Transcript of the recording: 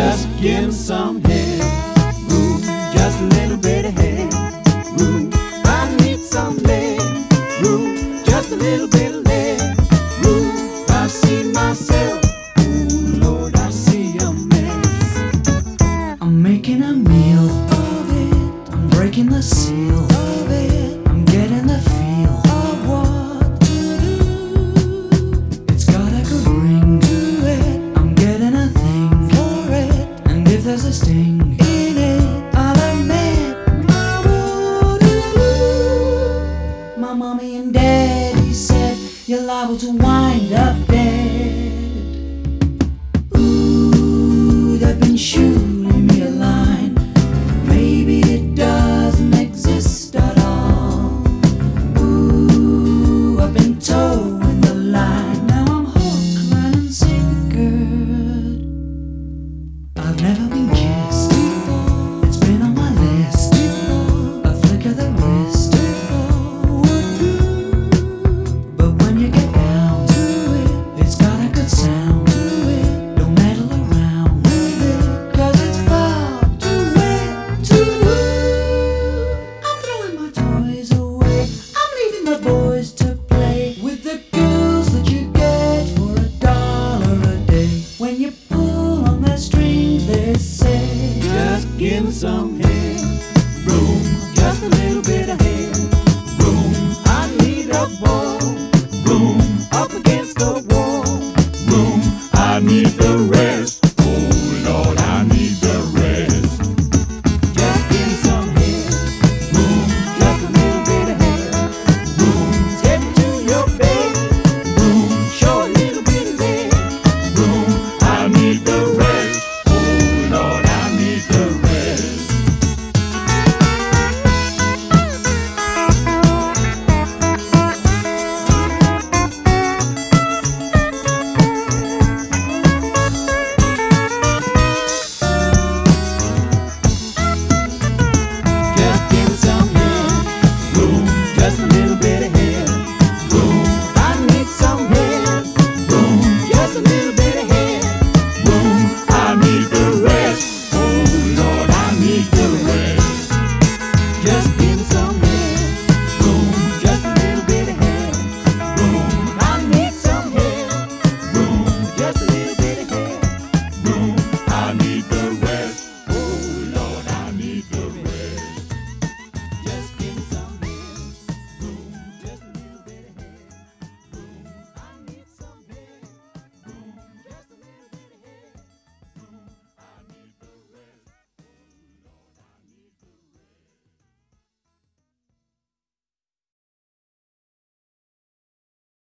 Just give 'em some head room, just a little bit of head room. I need some leg room, just a little bit of leg room. I see myself, oh Lord, I see a mess. I'm making a meal of it, I'm breaking the seal of it, I'm getting the feel of what to do. It's got a good ring to it, I'm getting a thing for it, and if there's a sting in it, I'll admit my would. My mommy and daddy said you're liable to wind up dead. Ooh, they've been shooting me a line. Maybe it doesn't exist at all. Ooh, I've been towing the line. Now I'm hook, line, and sinker. I've never been kissed before. It's been on my list before. A flick of the wrist before would do. But when you get down to it, it's got a good sound to it. Don't meddle around with it, 'cause it's far too wet to woo. I'm throwing my toys away. I'm leaving the boys to play with the girls that you get for $1 a day. When you pull on their strings, they say, Just give 'em some